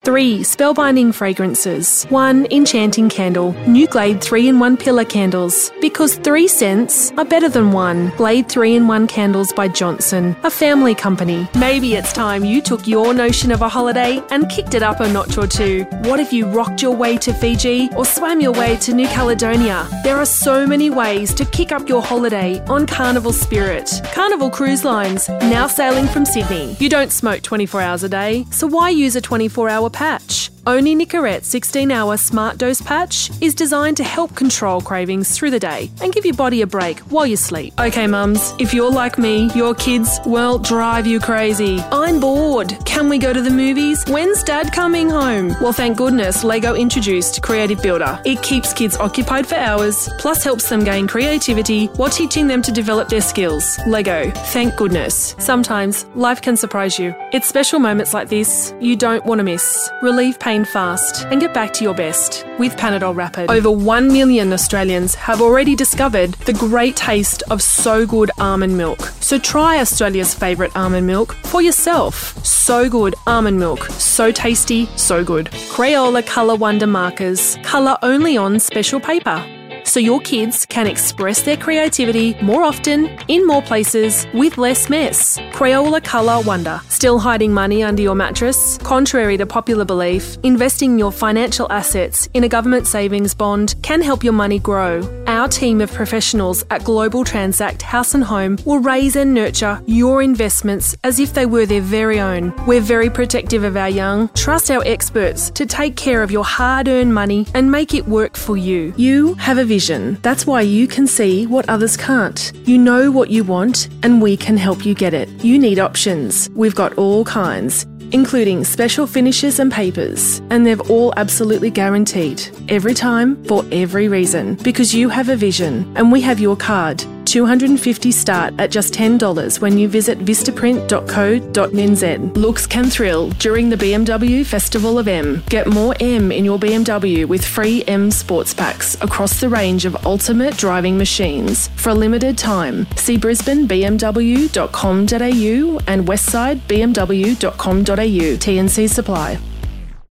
3 spellbinding fragrances. 1 enchanting candle. New Glade 3-in-1 pillar candles. Because 3 scents are better than 1. Glade 3-in-1 candles by Johnson, a family company. Maybe it's time you took your notion of a holiday and kicked it up a notch or two. What if you rocked your way to Fiji or swam your way to New Caledonia? There are so many ways to kick up your holiday on Carnival Spirit. Carnival Cruise Lines, now sailing from Sydney. You don't smoke 24 hours a day, so why use a 24-hour patch? Only Nicorette 16-hour Smart Dose patch is designed to help control cravings through the day and give your body a break while you sleep. Okay, mums, if you're like me, your kids, well, drive you crazy. I'm bored. Can we go to the movies? When's Dad coming home? Well, thank goodness Lego introduced Creative Builder. It keeps kids occupied for hours, plus helps them gain creativity while teaching them to develop their skills. Lego, thank goodness. Sometimes life can surprise you. It's special moments like this you don't want to miss. Relieve pain fast and get back to your best with Panadol Rapid. Over 1 million Australians have already discovered the great taste of So Good almond milk. So try Australia's favourite almond milk for yourself. So Good almond milk. So tasty, so good. Crayola Colour Wonder markers. Colour only on special paper, so your kids can express their creativity more often, in more places, with less mess. Crayola Colour Wonder. Still hiding money under your mattress? Contrary to popular belief, investing your financial assets in a government savings bond can help your money grow. Our team of professionals at Global Transact House and Home will raise and nurture your investments as if they were their very own. We're very protective of our young. Trust our experts to take care of your hard-earned money and make it work for you. You have a vision. That's why you can see what others can't. You know what you want, and we can help you get it. You need options. We've got all kinds, including special finishes and papers, and they're all absolutely guaranteed. Every time, for every reason. Because you have a vision, and we have your card. $250 start at just $10 when you visit vistaprint.co.nz. Looks can thrill during the BMW Festival of M. Get more M in your BMW with free M sports packs across the range of ultimate driving machines for a limited time. See brisbanebmw.com.au and westsidebmw.com.au. T&C supply.